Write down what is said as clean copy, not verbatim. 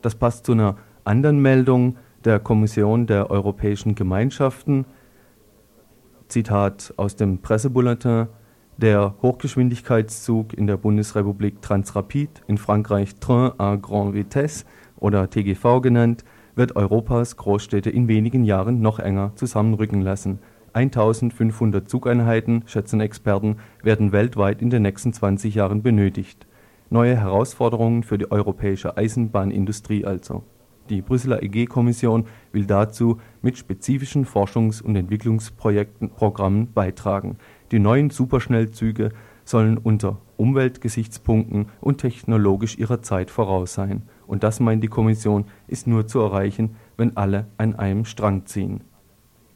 Das passt zu einer anderen Meldung der Kommission der Europäischen Gemeinschaften. Zitat aus dem Pressebulletin: Der Hochgeschwindigkeitszug in der Bundesrepublik Transrapid, in Frankreich Train à Grande Vitesse oder TGV genannt, wird Europas Großstädte in wenigen Jahren noch enger zusammenrücken lassen. 1500 Zugeinheiten, schätzen Experten, werden weltweit in den nächsten 20 Jahren benötigt. Neue Herausforderungen für die europäische Eisenbahnindustrie also. Die Brüsseler EG-Kommission will dazu mit spezifischen Forschungs- und Entwicklungsprogrammen beitragen. Die neuen Superschnellzüge sollen unter Umweltgesichtspunkten und technologisch ihrer Zeit voraus sein. Und das, meint die Kommission, ist nur zu erreichen, wenn alle an einem Strang ziehen.